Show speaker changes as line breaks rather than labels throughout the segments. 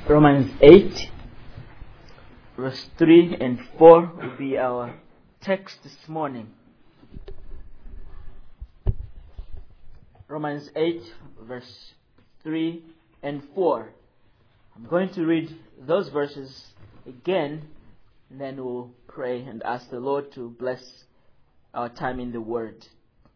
Romans 8, verse 3 and 4 will be our text this morning. Romans 8, verse 3 and 4. I'm going to read those verses again, and then we'll pray and ask the Lord to bless our time in the Word.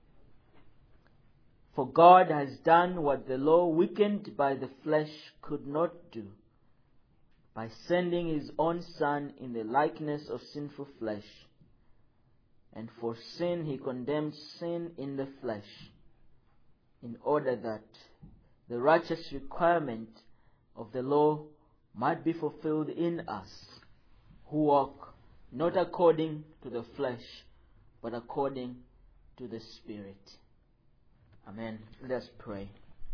For God has done what the law, weakened by the flesh, could not do, by sending His own Son in the likeness of sinful flesh. And for sin He condemned sin in the flesh, in order that the righteous requirement of the law might be fulfilled in us, who walk not according to the flesh, but according to the Spirit. Amen. Let us pray.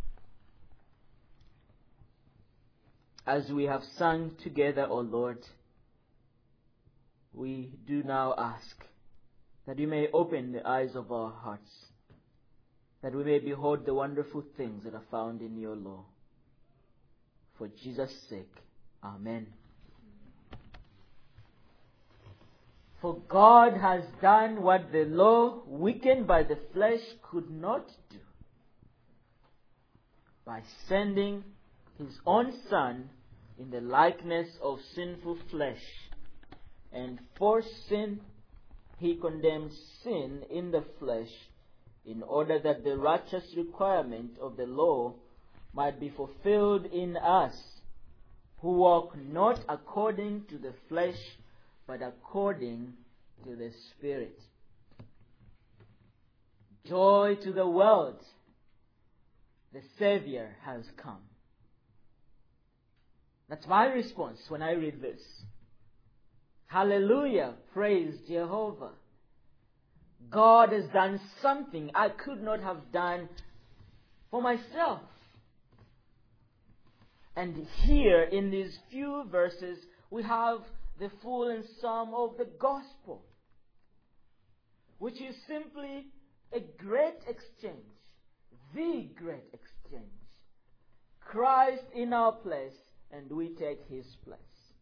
As we have sung together, O Lord, we do now ask that you may open the eyes of our hearts, that we may behold the wonderful things that are found in your law. For Jesus' sake. Amen. For God has done what the law, weakened by the flesh, could not do, by sending His own Son in the likeness of sinful flesh. And for sin, He condemned sin in the flesh, in order that the righteous requirement of the law might be fulfilled in us, who walk not according to the flesh, but according to the Spirit. Joy to the world! The Savior has come. That's my response when I read this. Hallelujah! Praise Jehovah! God has done something I could not have done for myself. And here in these few verses we have the full and sum of the gospel, which is simply a great exchange, the great exchange. Christ in our place, and we take His place.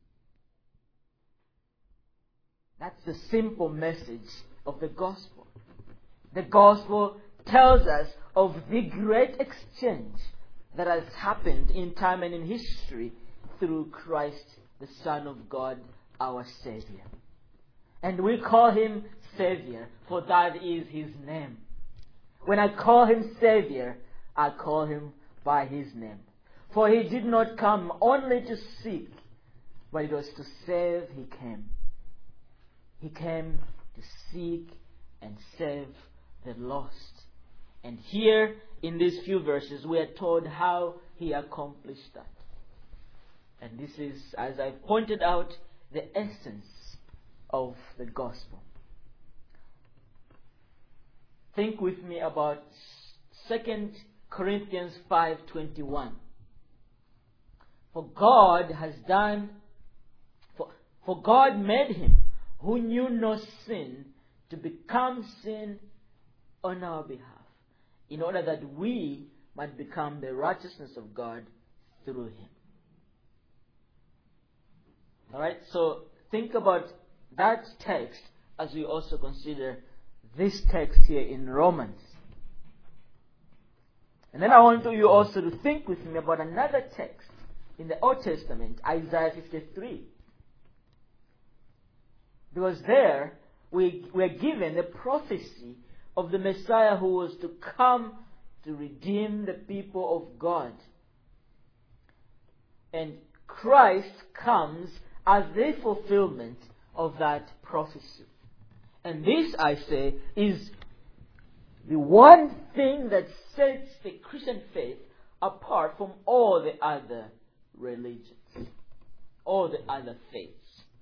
That's the simple message of the gospel. The gospel tells us of the great exchange that has happened in time and in history through Christ, the Son of God, our Savior. And we call Him Savior, for that is His name. When I call Him Savior, I call Him by His name. For He did not come only to seek, but it was to save He came. He came to seek and save the lost. And here in these few verses we are told how He accomplished that. And this is, as I pointed out, the essence of the gospel. Think with me about 2 Corinthians 5:21. For God made Him who knew no sin to become sin on our behalf, in order that we might become the righteousness of God through Him. Alright, so think about that text as we also consider this text here in Romans. And then I want you also to think with me about another text in the Old Testament, Isaiah 53. Because there we are given the prophecy of the Messiah who was to come to redeem the people of God. And Christ comes as the fulfillment of that prophecy. And this, I say, is the one thing that sets the Christian faith apart from all the other religions, all the other faiths.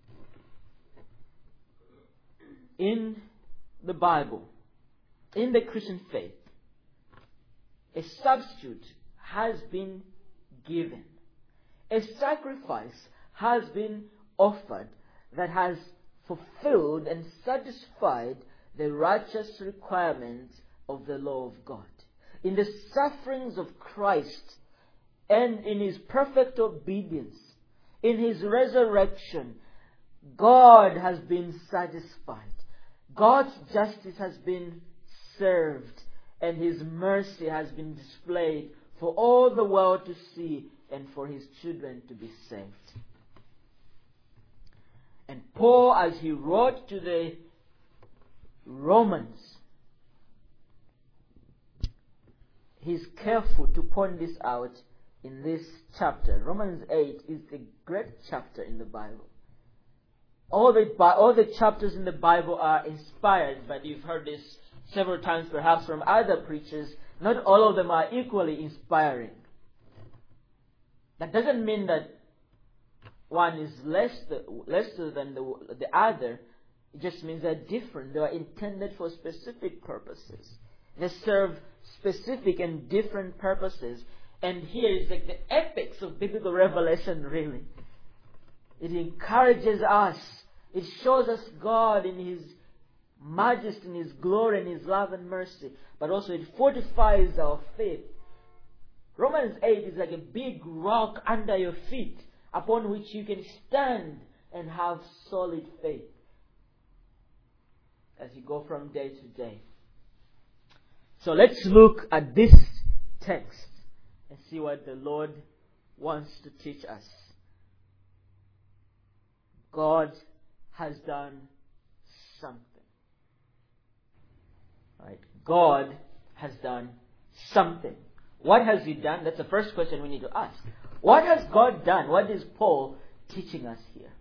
In the Bible, in the Christian faith, a substitute has been given. A sacrifice has been offered that has fulfilled and satisfied the righteous requirements of the law of God. In the sufferings of Christ and in His perfect obedience, In His resurrection, God has been satisfied. God's justice has been served, and His mercy has been displayed for all the world to see and for His children to be saved. And Paul, as he wrote to the Romans, he's careful to point this out in this chapter. Romans 8 is a great chapter in the Bible. All the chapters in the Bible are inspired, but you've heard this several times perhaps from other preachers. Not all of them are equally inspiring. That doesn't mean that one is lesser than the other. It just means they're different. They are intended for specific purposes. They serve specific and different purposes. And here is like the epics of biblical revelation, really. It encourages us. It shows us God in His majesty, in His glory, in His love and mercy. But also it fortifies our faith. Romans 8 is like a big rock under your feet upon which you can stand and have solid faith as you go from day to day. So let's look at this text and see what the Lord wants to teach us. God has done something. Right? God has done something. What has He done? That's the first question we need to ask. What has God done? What is Paul teaching us here?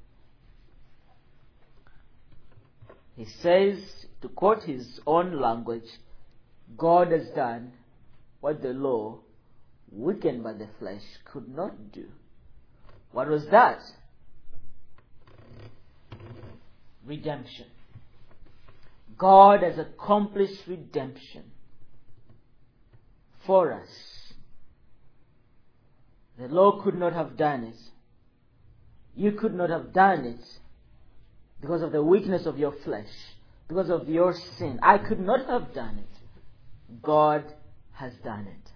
He says, to quote his own language, God has done what the law, weakened by the flesh, could not do. What was that? Redemption. God has accomplished redemption for us. The law could not have done it. You could not have done it because of the weakness of your flesh, because of your sin. I could not have done it. God has done it.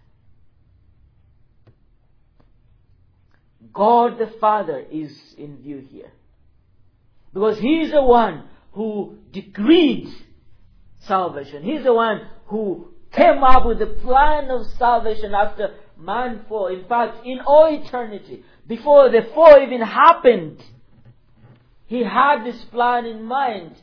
God the Father is in view here, because He is the one who decreed salvation. He's the one who came up with the plan of salvation after man fall. In fact, in all eternity, before the fall even happened, He had this plan in mind.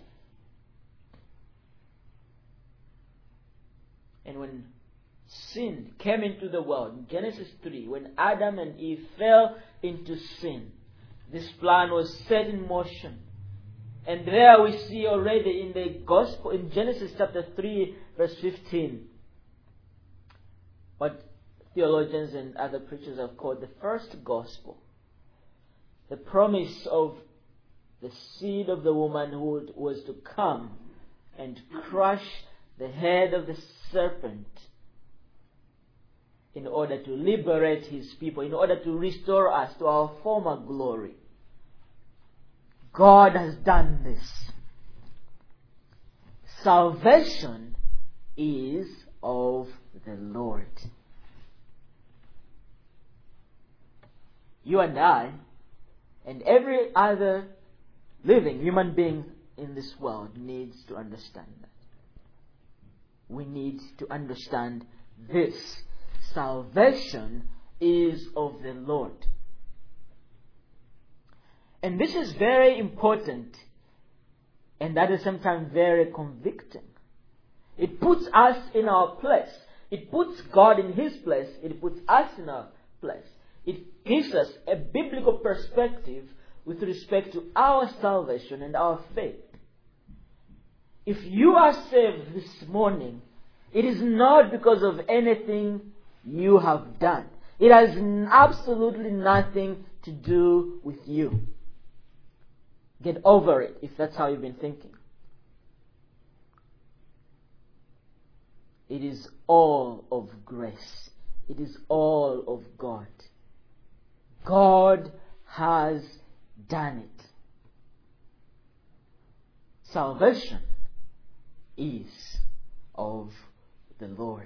And when sin came into the world, in Genesis 3, when Adam and Eve fell into sin, this plan was set in motion. And there we see already in the Gospel, in Genesis chapter 3, verse 15, what theologians and other preachers have called the first Gospel. The promise of the seed of the woman who was to come and crush the head of the serpent in order to liberate His people, in order to restore us to our former glory. God has done this. Salvation is of the Lord. You and I, and every other living human being in this world, needs to understand that. We need to understand this. Salvation is of the Lord. And this is very important, and that is sometimes very convicting. It puts us in our place. It puts God in His place. It puts us in our place. It gives us a biblical perspective with respect to our salvation and our faith. If you are saved this morning, it is not because of anything you have done. It has absolutely nothing to do with you. Get over it if that's how you've been thinking. It is all of grace. It is all of God. God has done it. Salvation is of the Lord.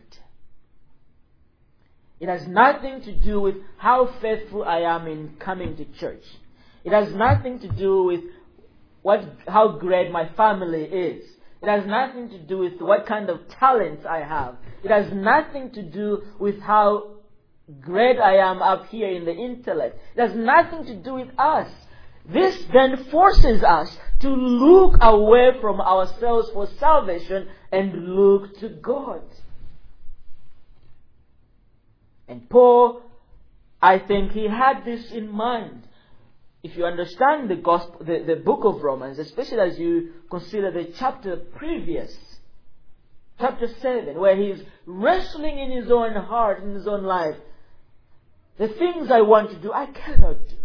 It has nothing to do with how faithful I am in coming to church. It has nothing to do with how great my family is. It has nothing to do with what kind of talents I have. It has nothing to do with how great I am up here in the intellect. It has nothing to do with us. This then forces us to look away from ourselves for salvation and look to God. And Paul, I think he had this in mind. If you understand the gospel, the book of Romans, especially as you consider the chapter previous, chapter 7, where he's wrestling in his own heart, in his own life, the things I want to do, I cannot do.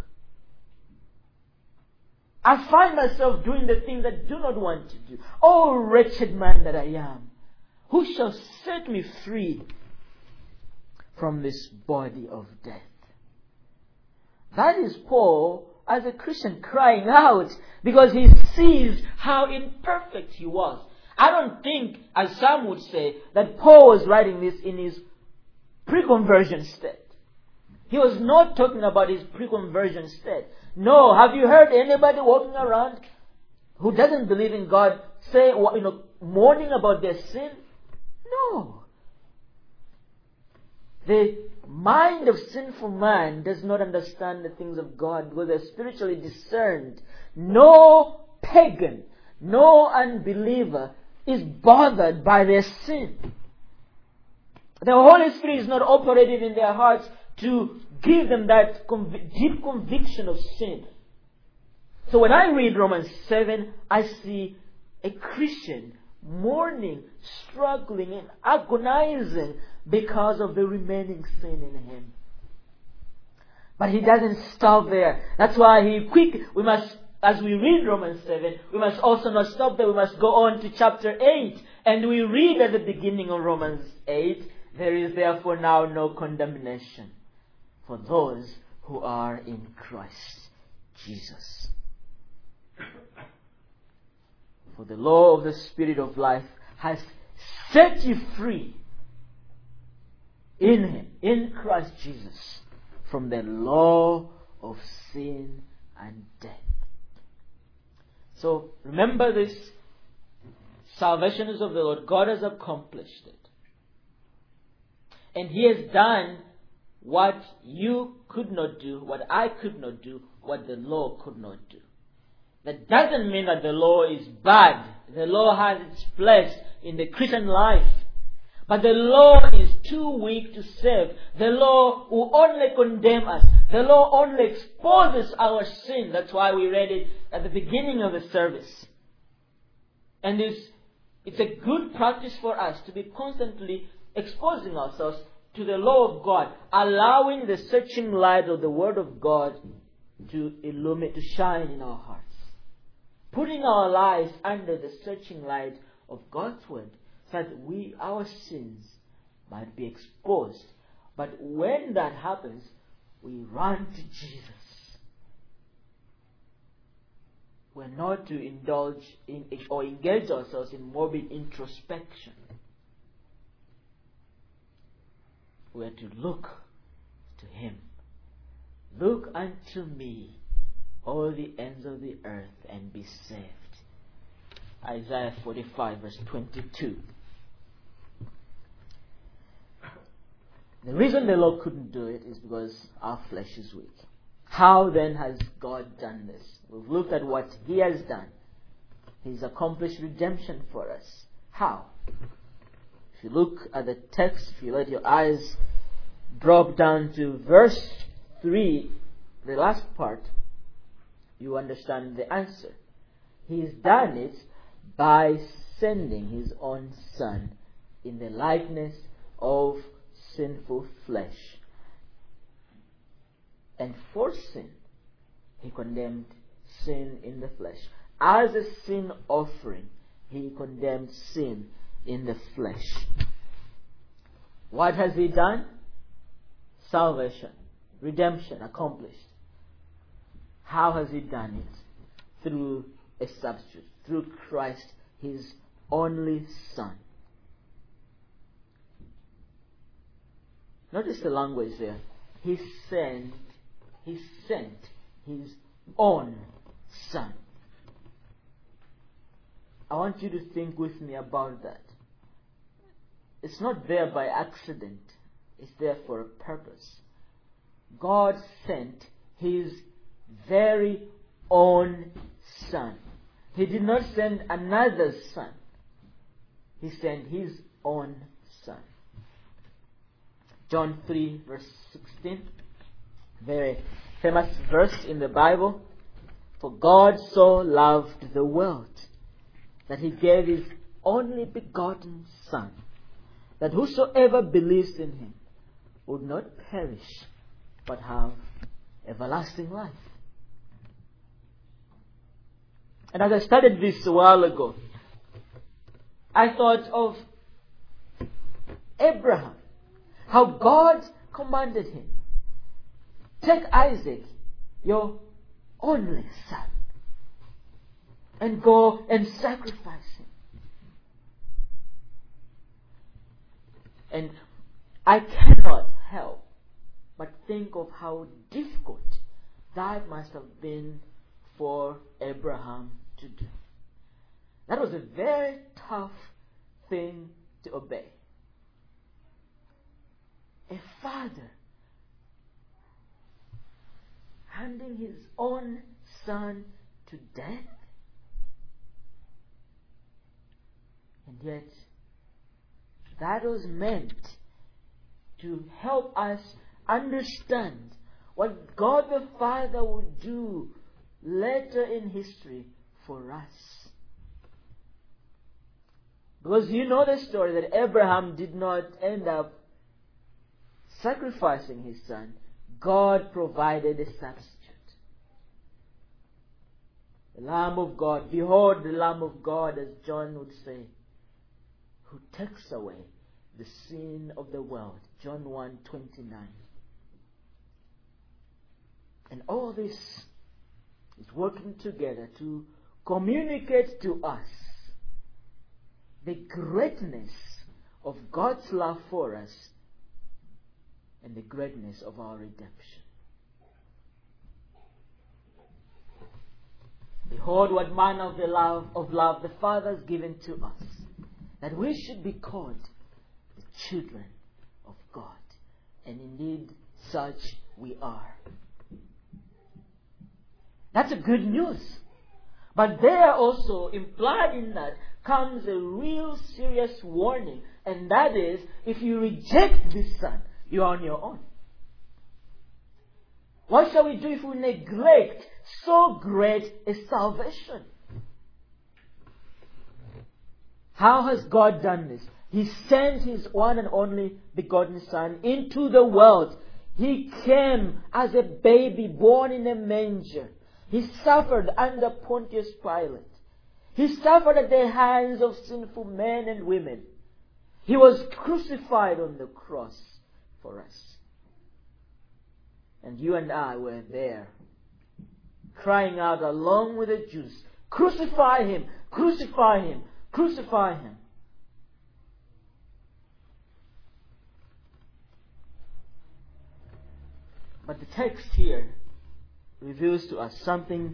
I find myself doing the things I do not want to do. Oh, wretched man that I am, who shall set me free from this body of death? That is Paul, as a Christian, crying out because he sees how imperfect he was. I don't think, as some would say, that Paul was writing this in his pre-conversion state. He was not talking about his pre-conversion state. No, have you heard anybody walking around who doesn't believe in God say, mourning about their sin? No. The mind of sinful man does not understand the things of God because they're spiritually discerned. No pagan, no unbeliever is bothered by their sin. The Holy Spirit is not operating in their hearts to give them that deep conviction of sin. So when I read Romans 7, I see a Christian mourning, struggling, and agonizing because of the remaining sin in him. But he doesn't stop there. That's why as we read Romans 7, we must also not stop there. We must go on to chapter 8. And we read at the beginning of Romans 8, there is therefore now no condemnation for those who are in Christ Jesus. For the law of the Spirit of life has set you free in Him, in Christ Jesus, from the law of sin and death. So remember this. Salvation is of the Lord. God has accomplished it. And He has done what you could not do, what I could not do, what the law could not do. That doesn't mean that the law is bad. The law has its place in the Christian life. But the law is too weak to save. The law will only condemn us. The law only exposes our sin. That's why we read it at the beginning of the service. And it's a good practice for us to be constantly exposing ourselves to the law of God, allowing the searching light of the Word of God to illuminate, to shine in our hearts. Putting our lives under the searching light of God's Word, so that our sins might be exposed. But when that happens, we run to Jesus. We're not to indulge in or engage ourselves in morbid introspection. We're to look to Him. Look unto me, all the ends of the earth, and be saved. Isaiah 45 verse 22. The reason the Lord couldn't do it is because our flesh is weak. How then has God done this? We've looked at what He has done. He's accomplished redemption for us. How? If you look at the text, if you let your eyes drop down to verse 3, the last part, you understand the answer. He's done it by sending His own Son in the likeness of sinful flesh. And for sin, He condemned sin in the flesh. As a sin offering, He condemned sin in the flesh. What has He done? Salvation, redemption accomplished. How has He done it? Through a substitute, through Christ, His only Son. Notice the language there. He sent His own son. I want you to think with me about that. It's not there by accident. It's there for a purpose. God sent His very own Son. He did not send another son. He sent His own Son. John 3 verse 16. Very famous verse in the Bible. For God so loved the world that He gave His only begotten Son, that whosoever believes in Him would not perish, but have everlasting life. And as I studied this a while ago, I thought of Abraham, how God commanded him, take Isaac, your only son, and go and sacrifice him. And I cannot help but think of how difficult that must have been for Abraham to do. That was a very tough thing to obey. A father handing his own son to death, and yet that was meant to help us understand what God the Father would do later in history for us. Because you know the story that Abraham did not end up sacrificing his son. God provided a substitute. The Lamb of God. Behold the Lamb of God, as John would say, who takes away the sin of the world. John 1:29. And all this is working together to communicate to us the greatness of God's love for us and the greatness of our redemption. Behold what manner of love the Father has given to us, that we should be called the children of God. And indeed, such we are. That's a good news. But there also, implied in that, comes a real serious warning. And that is, if you reject this Son, you are on your own. What shall we do if we neglect so great a salvation? How has God done this? He sent His one and only begotten Son into the world. He came as a baby born in a manger. He suffered under Pontius Pilate. He suffered at the hands of sinful men and women. He was crucified on the cross for us. And you and I were there, crying out along with the Jews, "Crucify Him! Crucify Him! Crucify Him!" But the text here reveals to us something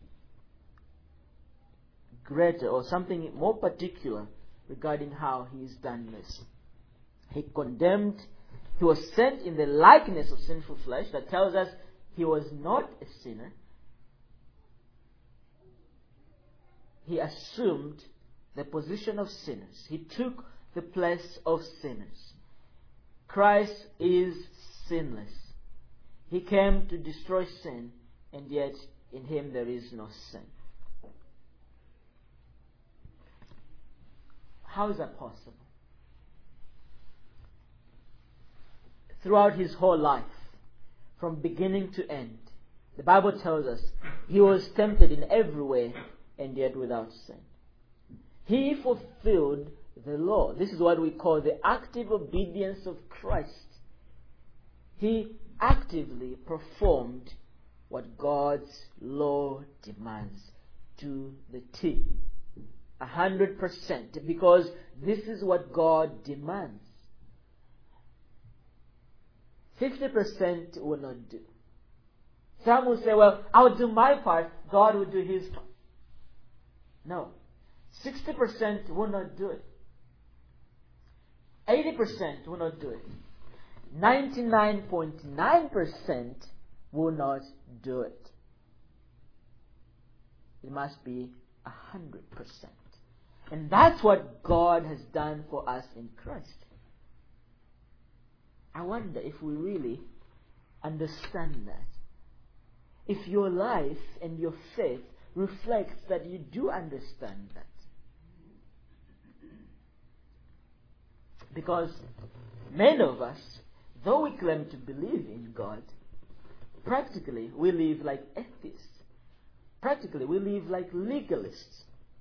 greater, or something more particular regarding how He's done this. He was sent in the likeness of sinful flesh. That tells us He was not a sinner. He assumed the position of sinners. He took the place of sinners. Christ is sinless. He came to destroy sin, and yet in Him there is no sin. How is that possible? Throughout His whole life, from beginning to end, the Bible tells us He was tempted in every way, and yet without sin. He fulfilled the law. This is what we call the active obedience of Christ. He actively performed what God's law demands to the T. 100%, because this is what God demands. 50% will not do. Some will say, well, I'll do my part, God will do His part. No. 60% will not do it. 80% will not do it. 99.9% will not do it. It must be 100%. And that's what God has done for us in Christ. I wonder if we really understand that. If your life and your faith reflects that you do understand that. Because many of us, though we claim to believe in God, practically we live like atheists. Practically we live like legalists.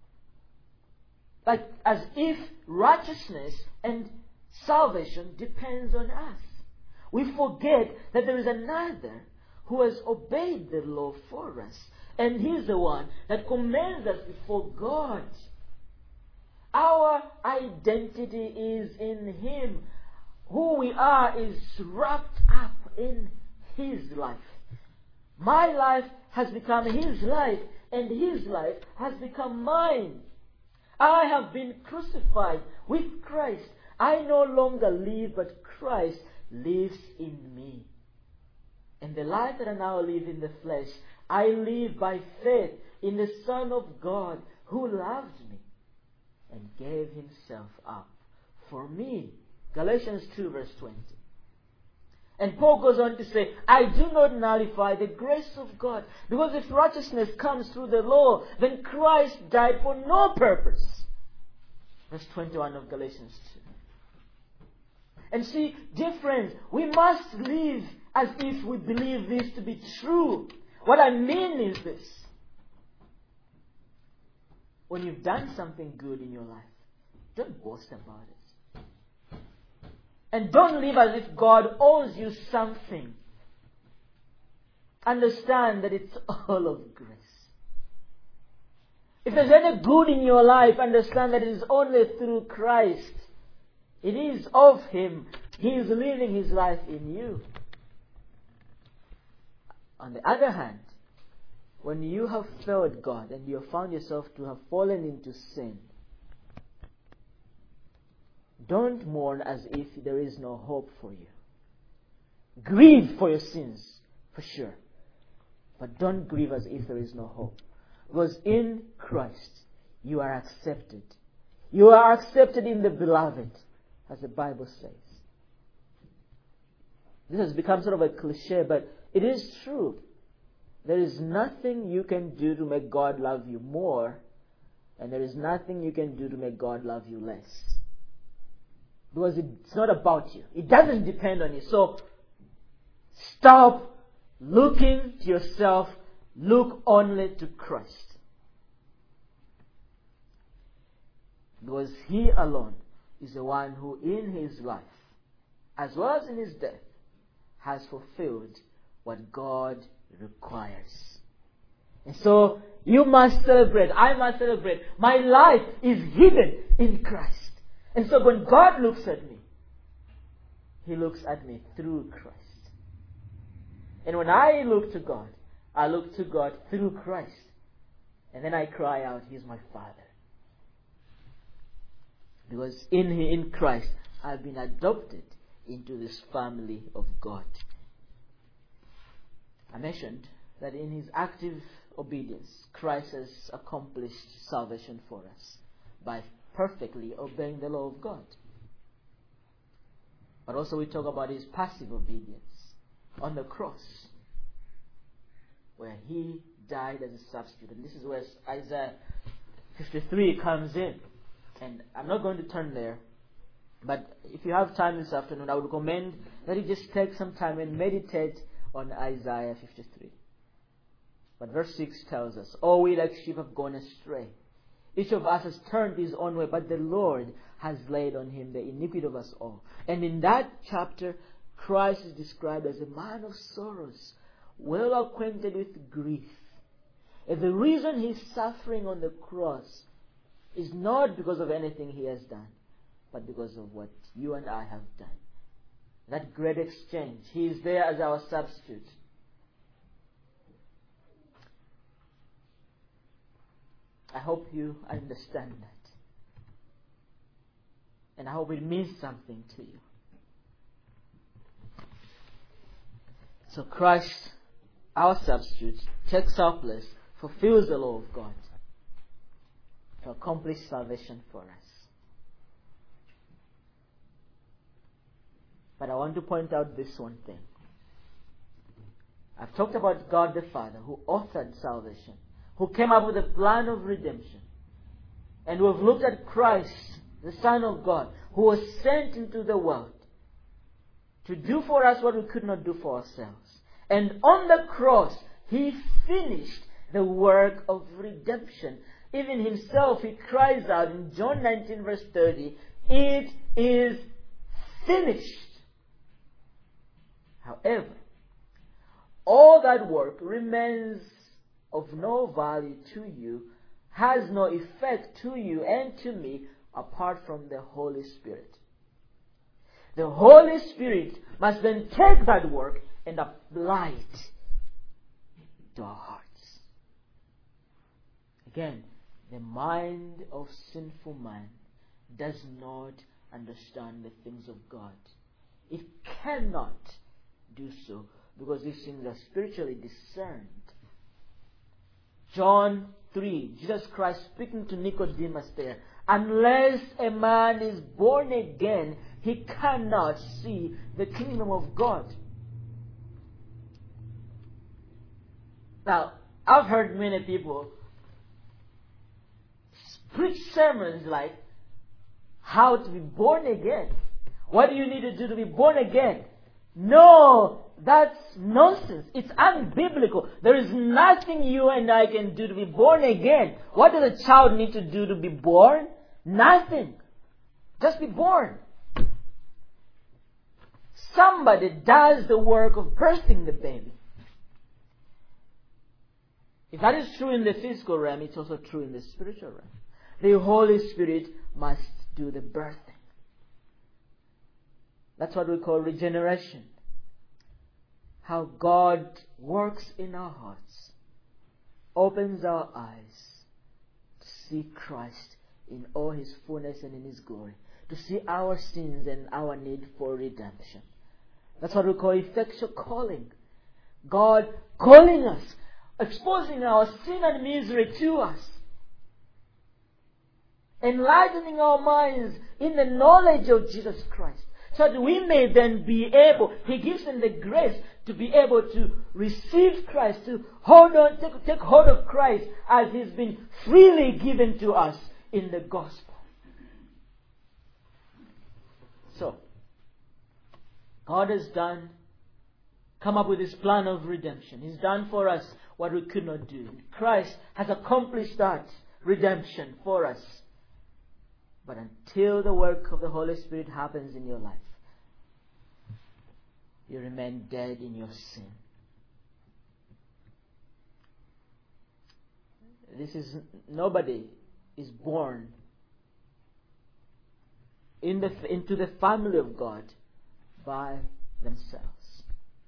Like as if righteousness and salvation depends on us. We forget that there is another who has obeyed the law for us. And He's the one that commends us before God. Our identity is in Him. Who we are is wrapped up in His life. My life has become His life, and His life has become mine. I have been crucified with Christ. I no longer live, but Christ lives in me. And the life that I now live in the flesh, I live by faith in the Son of God who loved me and gave Himself up for me. Galatians 2 verse 20. And Paul goes on to say, I do not nullify the grace of God, because if righteousness comes through the law, then Christ died for no purpose. Verse 21 of Galatians 2. And see, dear friends, we must live as if we believe this to be true. What I mean is this. When you've done something good in your life, don't boast about it. And don't live as if God owes you something. Understand that it's all of grace. If there's any good in your life, understand that it is only through Christ. It is of Him. He is living His life in you. On the other hand, when you have failed God and you have found yourself to have fallen into sin, don't mourn as if there is no hope for you. Grieve for your sins, for sure. But don't grieve as if there is no hope. Because in Christ, you are accepted. You are accepted in the Beloved, as the Bible says. This has become sort of a cliche, but it is true. There is nothing you can do to make God love you more, and there is nothing you can do to make God love you less. Because it's not about you. It doesn't depend on you. So, stop looking to yourself. Look only to Christ. Because He alone is the one who in His life, as well as in His death, has fulfilled what God requires. And so, you must celebrate. I must celebrate. My life is hidden in Christ. And so when God looks at me, He looks at me through Christ. And when I look to God, I look to God through Christ. And then I cry out, He's my Father. Because in Christ, I've been adopted into this family of God. I mentioned that in His active obedience, Christ has accomplished salvation for us by perfectly obeying the law of God. But also we talk about His passive obedience on the cross, where He died as a substitute. And this is where Isaiah 53 comes in. And I'm not going to turn there, but if you have time this afternoon, I would recommend that you just take some time and meditate on Isaiah 53. But verse 6 tells us, all we like sheep have gone astray. Each of us has turned his own way, but the Lord has laid on Him the iniquity of us all. And in that chapter, Christ is described as a man of sorrows, well acquainted with grief. And the reason He's suffering on the cross is not because of anything He has done, but because of what you and I have done. That great exchange. He is there as our substitute. I hope you understand that. And I hope it means something to you. So Christ, our substitute, takes our place, fulfills the law of God to accomplish salvation for us. But I want to point out this one thing. I've talked about God the Father, who authored salvation, who came up with a plan of redemption. And we've looked at Christ, the Son of God, who was sent into the world to do for us what we could not do for ourselves. And on the cross, He finished the work of redemption. Even Himself, He cries out in John 19 verse 30, "It is finished." However, all that work remains of no value to you, has no effect to you and to me apart from the Holy Spirit. The Holy Spirit must then take that work and apply it to our hearts. Again, the mind of sinful man does not understand the things of God. It cannot do so because these things are spiritually discerned. John 3, Jesus Christ speaking to Nicodemus there, "Unless a man is born again, he cannot see the kingdom of God." Now, I've heard many people preach sermons like how to be born again. What do you need to do to be born again? No, that's nonsense. It's unbiblical. There is nothing you and I can do to be born again. What does a child need to do to be born? Nothing. Just be born. Somebody does the work of birthing the baby. If that is true in the physical realm, it's also true in the spiritual realm. The Holy Spirit must do the birthing. That's what we call regeneration. How God works in our hearts, opens our eyes to see Christ in all His fullness and in His glory, to see our sins and our need for redemption. That's what we call effectual calling. God calling us, exposing our sin and misery to us, enlightening our minds in the knowledge of Jesus Christ, so that we may then be able, He gives them the grace to be able to receive Christ, to hold on, take hold of Christ as He's been freely given to us in the gospel. So, God has come up with His plan of redemption. He's done for us what we could not do. Christ has accomplished that redemption for us. But until the work of the Holy Spirit happens in your life, you remain dead in your sin. Nobody is born into the family of God by themselves.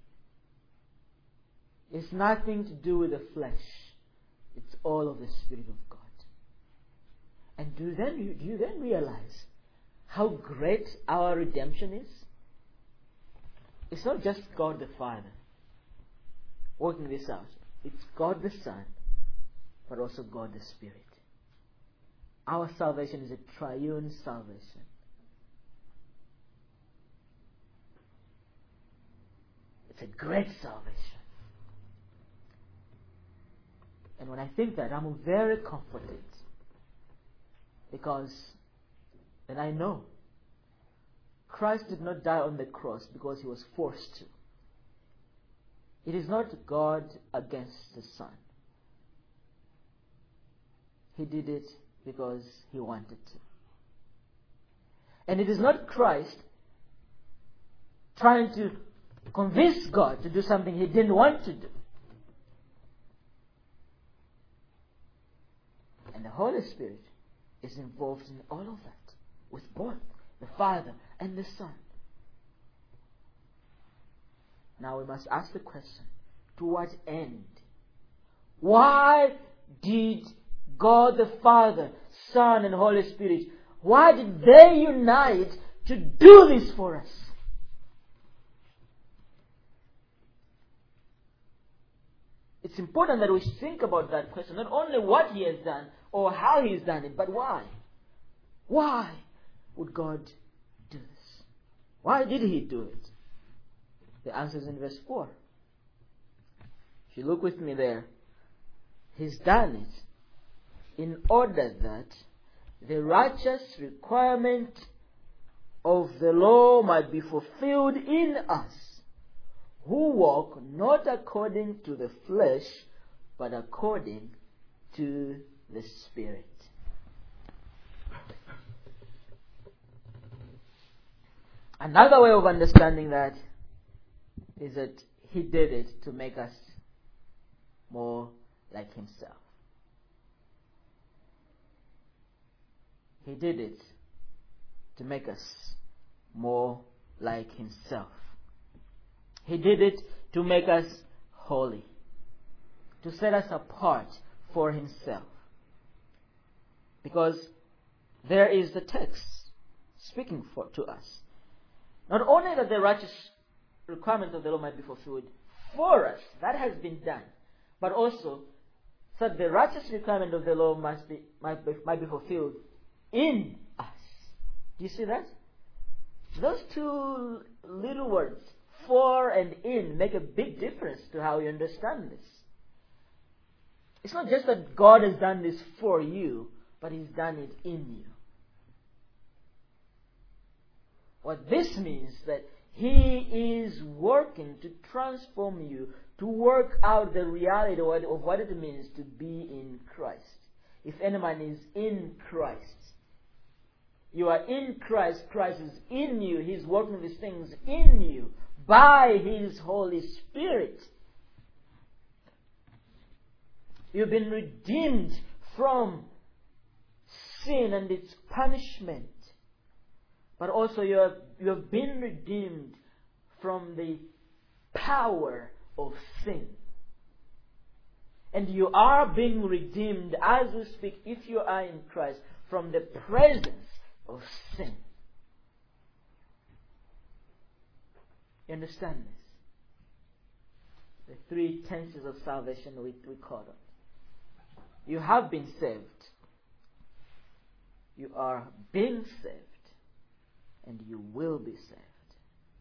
It's nothing to do with the flesh. It's all of the Spirit of God. And do you then realize how great our redemption is? It's not just God the Father working this out. It's God the Son, but also God the Spirit. Our salvation is a triune salvation. It's a great salvation. And when I think that, I'm very comforted. Because then I know Christ did not die on the cross because He was forced to. It is not God against the Son. He did it because He wanted to. And it is not Christ trying to convince God to do something He didn't want to do. And the Holy Spirit is involved in all of that, with both the Father and the Son. Now we must ask the question, to what end? Why did God the Father, Son, and Holy Spirit, why did they unite to do this for us? It's important that we think about that question. Not only what He has done or how He has done it, but why. Why would God do this? Why did He do it? The answer is in verse 4. If you look with me there, He's done it in order that the righteous requirement of the law might be fulfilled in us, who walk not according to the flesh, but according to the Spirit. Another way of understanding that is that He did it to make us more like Himself. He did it to make us more like Himself. He did it to make us holy, to set us apart for Himself. Because there is the text speaking to us. Not only that the righteous requirements of the law might be fulfilled for us, that has been done, but also that the righteous requirement of the law might be fulfilled in us. Do you see that? Those two little words, for and in, make a big difference to how you understand this. It's not just that God has done this for you, but He's done it in you. What this means is that He is working to transform you, to work out the reality of what it means to be in Christ. If any man is in Christ, you are in Christ, Christ is in you, He's working these things in you by His Holy Spirit. You've been redeemed from sin and its punishment. But also you have been redeemed from the power of sin. And you are being redeemed as we speak, if you are in Christ, from the presence of sin. You understand this? The three tenses of salvation we call them. You have been saved. You are being saved. And you will be saved.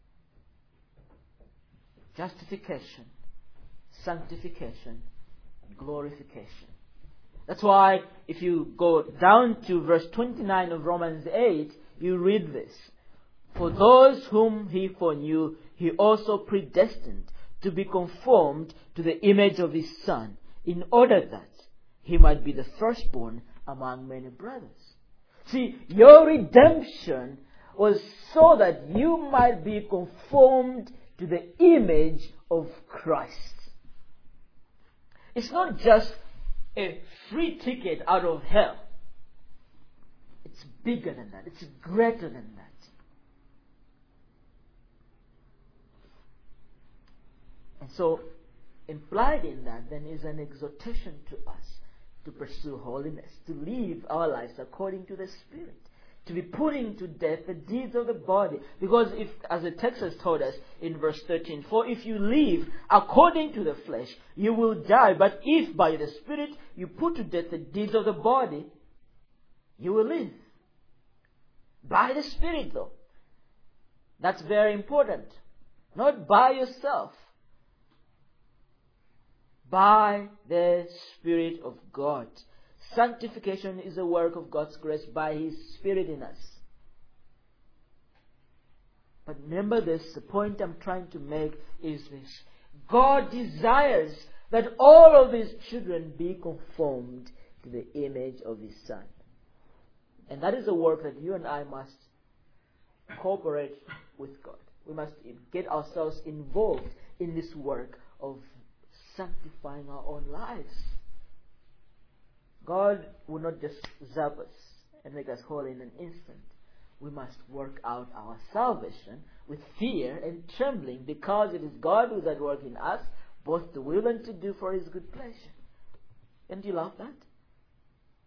Justification, sanctification, glorification. That's why if you go down to verse 29 of Romans 8, you read this. For those whom He foreknew, He also predestined to be conformed to the image of His Son, in order that He might be the firstborn among many brothers. See, your redemption was so that you might be conformed to the image of Christ. It's not just a free ticket out of hell. It's bigger than that. It's greater than that. And so, implied in that then is an exhortation to us to pursue holiness, to live our lives according to the Spirit. To be putting to death the deeds of the body. Because if, as the text has told us in verse 13, for if you live according to the flesh, you will die. But if by the Spirit you put to death the deeds of the body, you will live. By the Spirit though. That's very important. Not by yourself. By the Spirit of God. Sanctification is a work of God's grace by His Spirit in us. But remember this, the point I'm trying to make is this. God desires that all of His children be conformed to the image of His Son. And that is a work that you and I must cooperate with God. We must get ourselves involved in this work of sanctifying our own lives. God will not just zap us and make us holy in an instant. We must work out our salvation with fear and trembling, because it is God who is at work in us, both to will and to do for His good pleasure. And do you love that?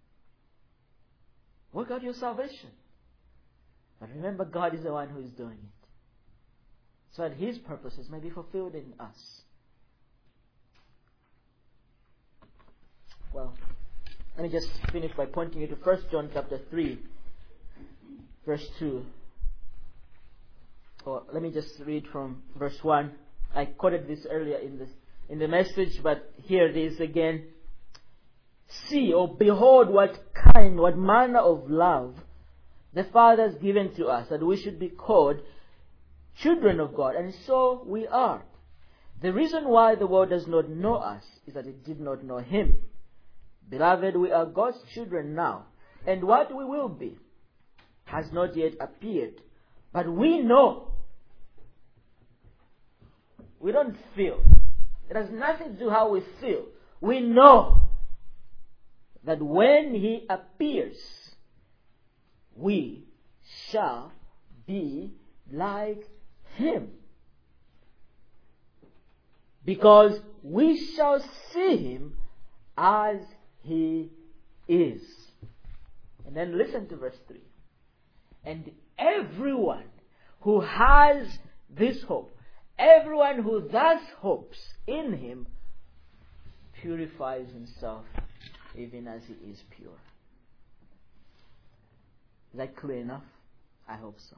Work out your salvation. But remember, God is the one who is doing it. So that His purposes may be fulfilled in us. Well, let me just finish by pointing you to 1 John chapter 3, verse 2. Or let me just read from verse 1. I quoted this earlier in the message, but here it is again. See, or behold, what manner of love the Father has given to us, that we should be called children of God. And so we are. The reason why the world does not know us is that it did not know Him. Beloved, we are God's children now, and what we will be has not yet appeared. But we know. We don't feel. It has nothing to do how we feel. We know that when He appears, we shall be like Him. Because we shall see Him as He is. And then listen to verse 3. And everyone who has this hope, everyone who thus hopes in Him, purifies himself even as he is pure. Is that clear enough? I hope so.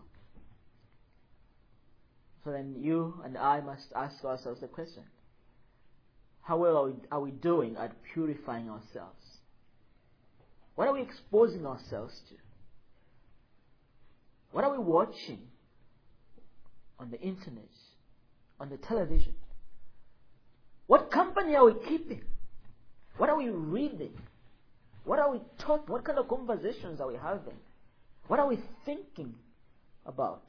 So then you and I must ask ourselves the question: how well are we doing at purifying ourselves? What are we exposing ourselves to? What are we watching on the internet, on the television? What company are we keeping? What are we reading? What are we talking? What kind of conversations are we having? What are we thinking about?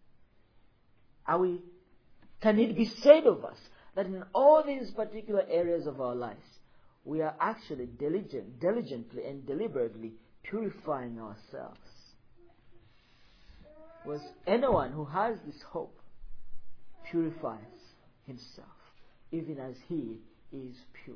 Can it be said of us that in all these particular areas of our lives, we are actually diligently and deliberately purifying ourselves? Was anyone who has this hope purifies himself, even as he is pure.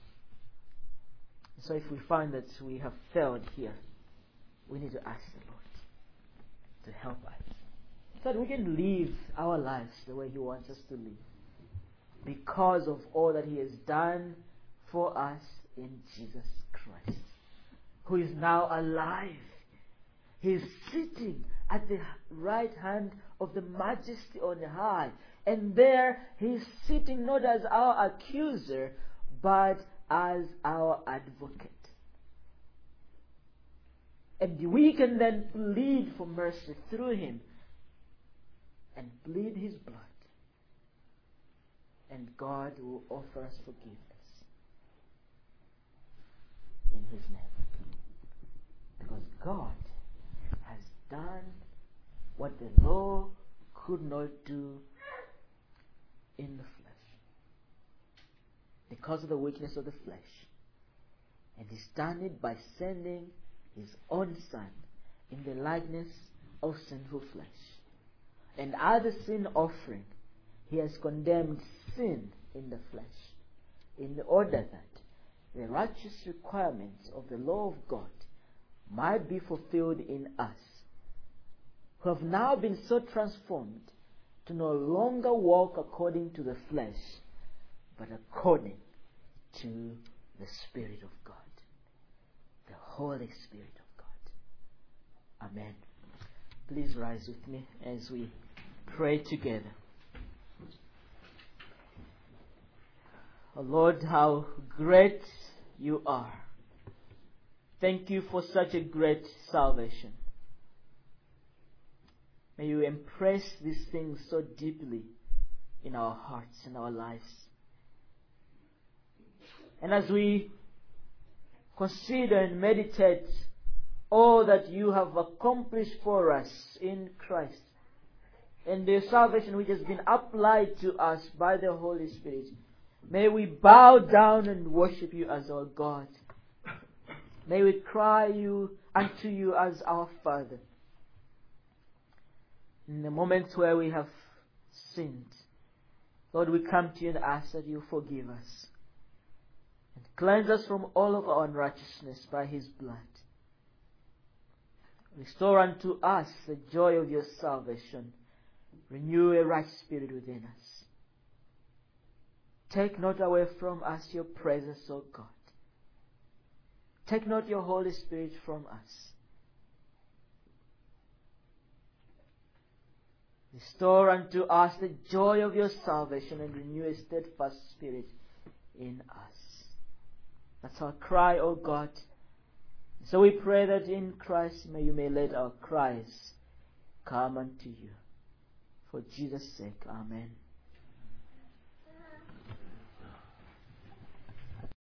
So if we find that we have failed here, we need to ask the Lord to help us, so that we can live our lives the way He wants us to live, because of all that He has done for us in Jesus Christ, who is now alive. He is sitting at the right hand of the Majesty on high, and there He is sitting not as our accuser, but as our advocate. And we can then plead for mercy through Him and plead His blood. And God will offer us forgiveness in His name. Because God has done what the law could not do in the flesh, because of the weakness of the flesh. And He's done it by sending His own Son in the likeness of sinful flesh. And as a sin offering, He has condemned sin in the flesh, in order that the righteous requirements of the law of God might be fulfilled in us, who have now been so transformed to no longer walk according to the flesh, but according to the Spirit of God, the Holy Spirit of God. Amen. Please rise with me as we pray together. Oh Lord, how great You are. Thank You for such a great salvation. May You impress these things so deeply in our hearts and our lives. And as we consider and meditate all that You have accomplished for us in Christ, and the salvation which has been applied to us by the Holy Spirit, may we bow down and worship You as our God. May we cry unto You as our Father. In the moments where we have sinned, Lord, we come to You and ask that You forgive us and cleanse us from all of our unrighteousness by His blood. Restore unto us the joy of your salvation. Renew a right spirit within us. Take not away from us your presence, O God. Take not your Holy Spirit from us. Restore unto us the joy of your salvation and renew a steadfast spirit in us. That's our cry, O God. So we pray that in Christ you may let our cries come unto you. For Jesus' sake, amen.